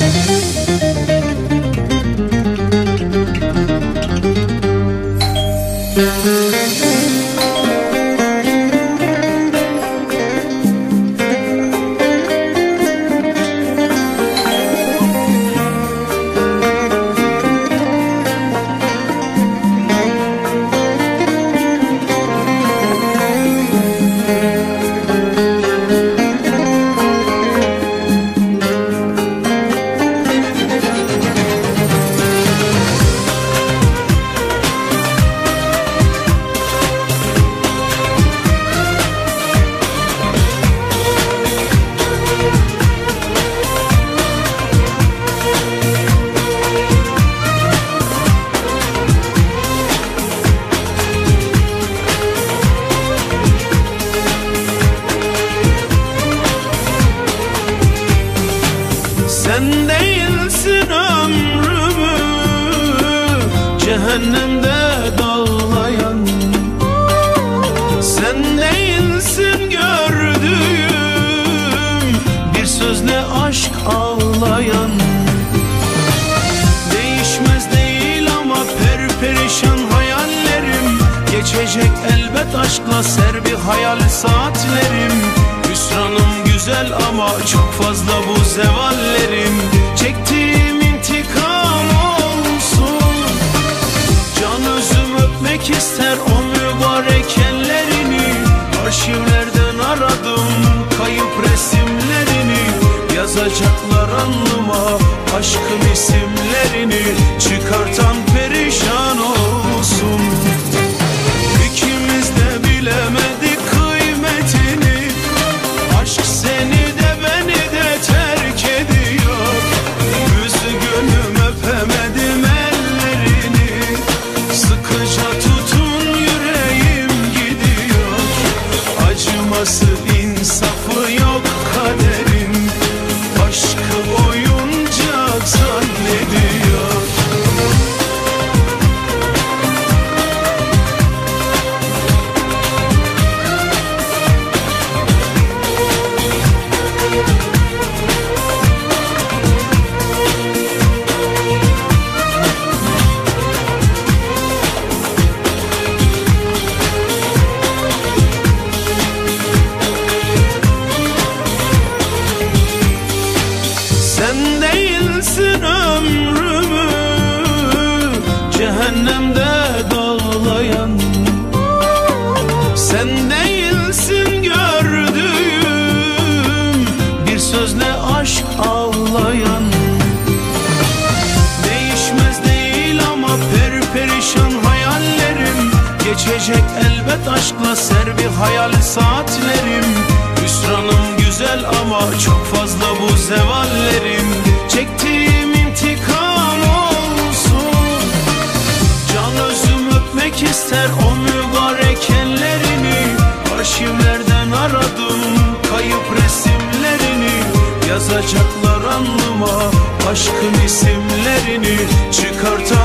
Sen değilsin ömrümü cehennemde dağlayan, sen değilsin gördüğüm bir sözle aşk ağlayan. Değişmez değil ama perperişan hayallerim, geçecek elbet aşkla serbi hayal saatlerim. Hüsranım güzel ama çok fazla bu zevallerim. Çektiğim intikam olsun. Can özüm öpmek ister o mübarek ellerini. Arşivlerden aradım kayıp resimlerini. Yazacaklar alnıma aşkın isimlerini. Çıkartan perişan olsun. İkimiz de bilemedik kıymetini. Aşk seni de beni de terk ediyor. Üzgünüm öpemedim ellerini. Sıkıca tutun yüreğim gidiyor. Acıması insafı yok kaderin. Aşkı oyuncak zannediyor. Sen değilsin ömrümü cehennemde dağlayan, sen değilsin gördüğüm bir sözle aşk ağlayan. Değişmez değil ama perperişan hayallerim, geçecek elbet aşkla serbi hayal saatlerim. Hüsranım güzel ama çok fazla bu zevallerim. Çektiğim intikam olsun. Can özüm öpmek ister o mübarek ellerini. Arşivlerden aradım kayıp resimlerini. Yazacaklar alnıma aşkın isimlerini. Çıkartan